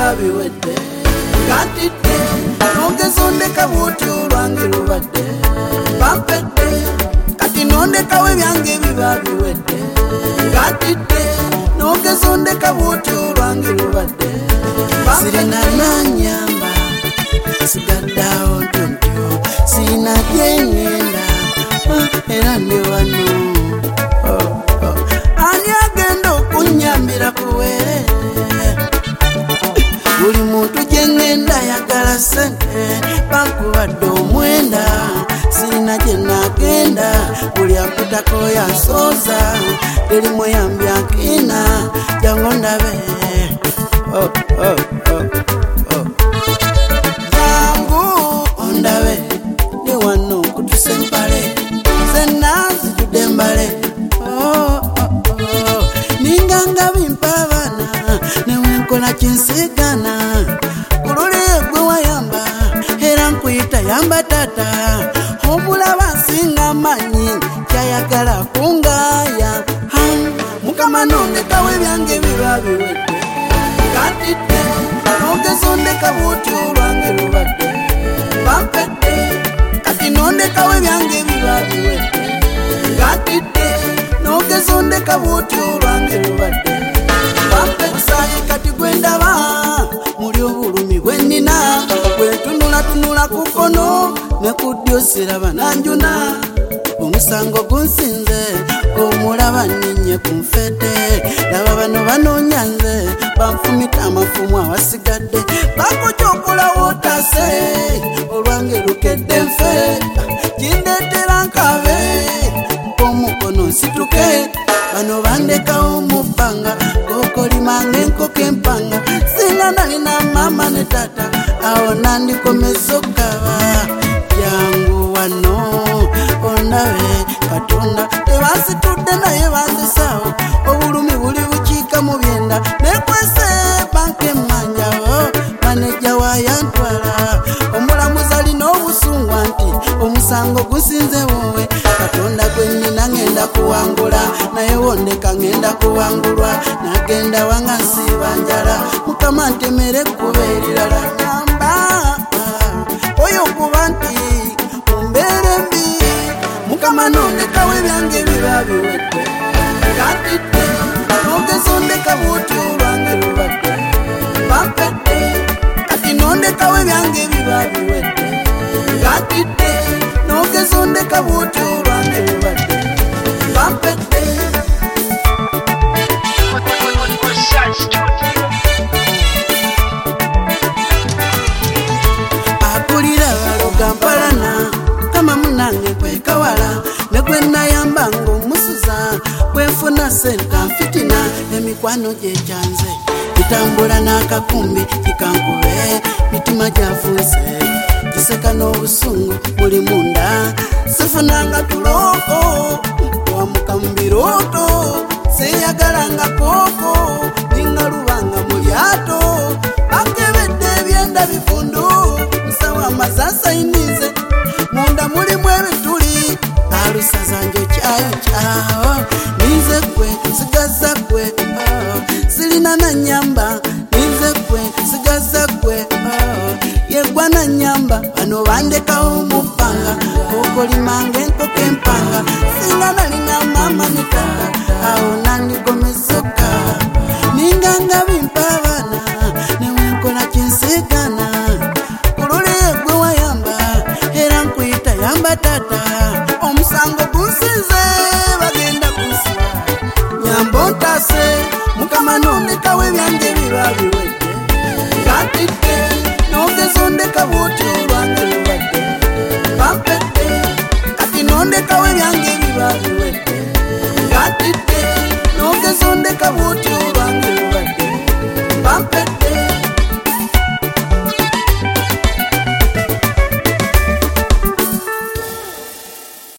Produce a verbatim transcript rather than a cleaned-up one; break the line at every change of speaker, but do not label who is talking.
biba biwedde ngatidde nogezondeka bwoti olwange lubadde bampedde kati nondekawo ebyange biba biwedde ngatidde nogezondeka bwoti olwange lubadde sirina nanyamba sigaddawo ntontyo sirina gyeŋŋenda era ndi wano ani agenda okunyambira kuwere buli muntu gyeŋŋenda yagala sente bankubadde omwenda sirina gye nagenda buli akutako yansooza teri mweyambi akina jangu ndabe oh, oh, oh, oh. jangu ondabe ndi wano nkutuse empale zenna zijjudde embale oh, oh, oh. ninganga bimpa abaana newenkola kinsigana kulule gwe wayamba era nkuyita yamba tata omulaba nsinga manyi kyayagala kungaya mukama nondekawo ebyange biba biwedde ngatidde nogezondeka bwoti olwange lubadde bampedde kati nondekawo ebyange biba biwedde ngatidde nogezondeka bwoti olwange lubadde bampedde kati gwendaba muli obulumi bwennina bwentunulatunula ku kkono ne ku ddyo siraba nanjuna omusango gunsinze omulaba ninye ku nfedde laba bano banoonya nze banfumita amafumu awasigadde bakokyokola wootase olwange lukedde nfe kindeetera nkabe omukono nsituke bano bandekawo mu bbanga kokolimanga enkoko empanga singa nalina mama ne tata awo nandikomeza okukaba jangu wano ondabe katonda tebansitudde naye banzisawo obulumi buli bukiika mu byenda nekwese banka emmanjawo maneja wayantwala omulamuzi alina obusungwa nti omusango gusinze wowe katonda gwennyina ngenda kuwangula naye wondeka ngenda kuwangulwa nagenda wanga nsiiba njala mukama ntemere kuba erirala nyamba oyo kuba nti mumbeere mbi mukama nondekawo ebyange biba biwedde ngatidde nogezondeka bwoti olwange lubadde bampedde kati nondekawo ebyange biba biwedde ngatidde nogezondeka bwoti olwange lubadde bampedde akulira baloga mpalana kama munange kwekawala negwenayamba ng'omusuza bwenfuna senta nfitina emikwano gyekyanze bitambula n'akakumbi kikankube mitima gyafuuse kiseka n'obusungu buli munda sifunanga tuloko wamuka mu birooto seyagalanga kooko ninga lubanga mu lyato bakebedde ebyenda bifundu musawo amasasayinize munda mulimu ebituli alusaza njo kyayo kyawo nize kwe sigaza kwe oh. silina na nyamba nize kwe sigaza kwe oh. yegwa na nyamba bano bandekawo mu bbanga okolimanga enkoko empanga singa nalina mama ne tata awo nandigomeza okukaba ninganga bimpa abaana newenkola kinsigana kulule gwe wayamba era nkuyita yamba tata omusango gunsinze bagenda kunsiba nyamba ontase mukama nondekawo ebyange biba biwedde ngatidde nogezondeka bwoti olwange lubadde bampedde kati nondekawo ebyange biba biwedde ngatidde nogezondeka bwoti olwange lubadde bampedde